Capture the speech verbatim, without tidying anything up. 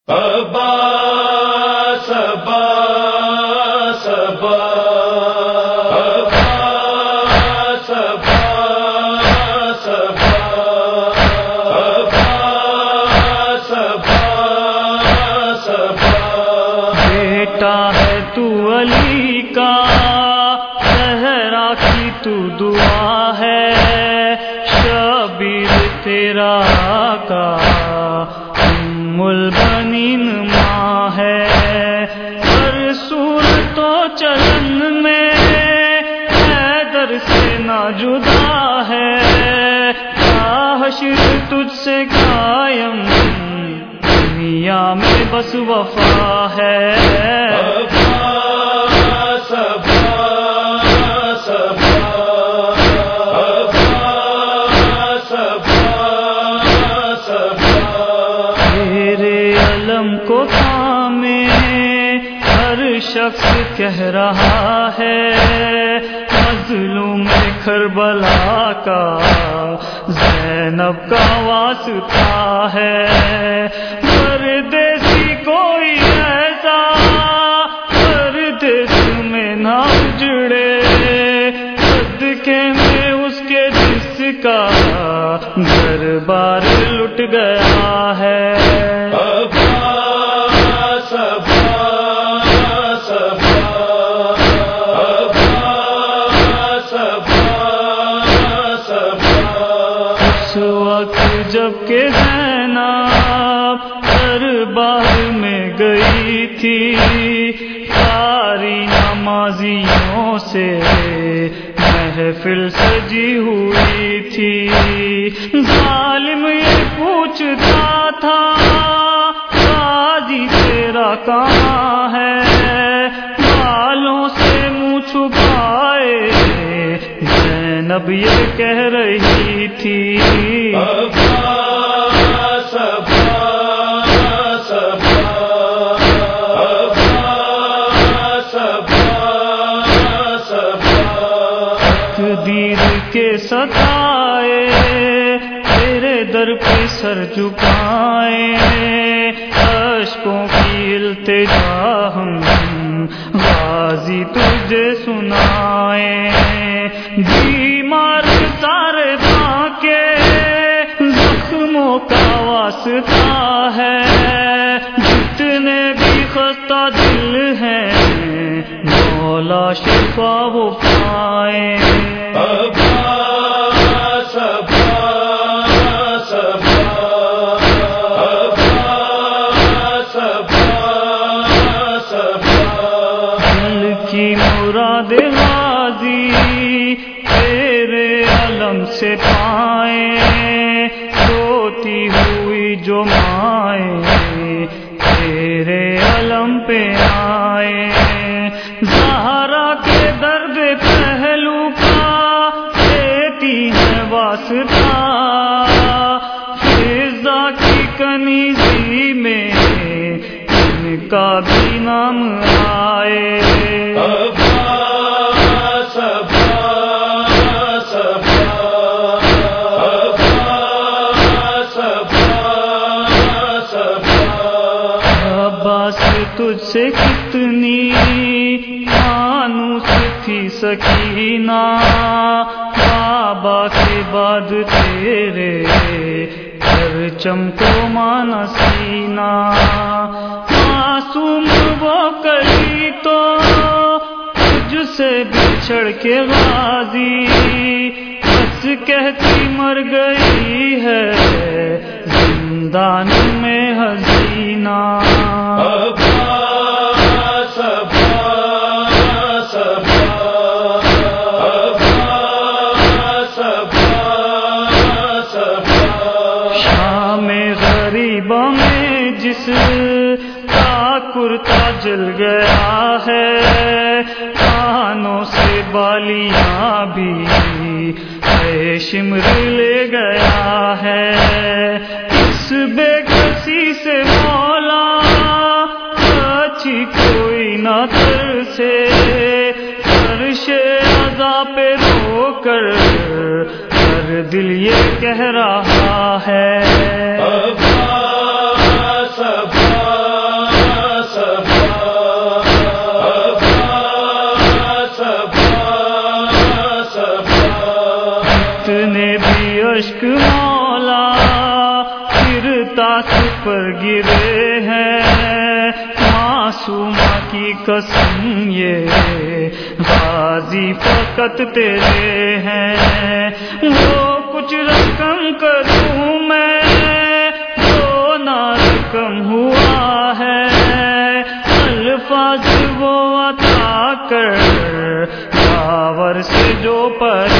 عباس عباس عباس عباس عباس عباس بیٹا ہے تو علی کا، زہرا کی تو دعا ہے، شبیر تیرا آقا ام البنین ماں ہے، رسول تو چلن میں حیدر سے نہ جدا ہے، حشر تجھ سے قائم دنیا میں بس وفا ہے۔ عباس عباس عباس عباس تیرے علم کو تھامے ہر شخص کہہ رہا ہے، مظلوم کربلا کا زینب کا واسطہ ہے، پردیسی کوئی ایسا پردیس میں نہ اجڑے، صدقے میں اس کے جس کا گھر بار لٹ گیا ہے۔ عباس عباس عباس عباس اس وقت جب کہ زینب دربار میں گئی تھی، ساری نمازیوں سے محفل سجی ہوئی تھی، ظالم یہ پوچھتا تھا غازی تیرا کہاں ہے، بالوں سے منہ چھپائے زینب یہ کہہ رہی تھی۔ عباس عباس عباس عباس تقدیر کے ستائے تیرے در پہ سر جھکائے، اشکوں کی التجا ہم غازی تجھے سنائے، بیمار سارے کے زخموں کا واسطہ ہے، جتنے بھی خستہ دل ہیں مولا شفا وہ پائیں۔ عباس عباس عباس عباس دل کی مراد غازی تیرے علم سے پائیں، روتی ہوئی جو مائیں تیرے علم پہ آئے، زہرا کے درد پہلو کا دیتی ہے واسطہ، فضا کی کنیزی میں ان کا بھی نام آئے۔ عباس عباس عباس عباس عباس تجھ سے کتنی مانوس تھی سکینہ، بابا کے بعد تیرے پرچم کو مانا سینہ، معصوم وہ کری تو تجھ سے بچھڑ کے غازی، بس کہتی مر گئی ہے زندان میں حزینہ۔ عباس عباس عباس عباس شام غریبہ میں جس کا کرتا جل گیا ہے، کانوں سے بالیاں بھی اے شمر لے گیا ہے، اس بے کسی سے مولا اچھی کوئی نہ ترسے، فرش عزا پہ رو کر ہر دل یہ کہہ رہا ہے۔ عباس عباس پر گرے ہیں، معصومہ کی قسم یہ غازی فقط تیرے ہیں، وہ کچھ رقم کروں میں جو نہ رقم ہوا ہے، الفاظ وہ عطا کر داور سے جو پر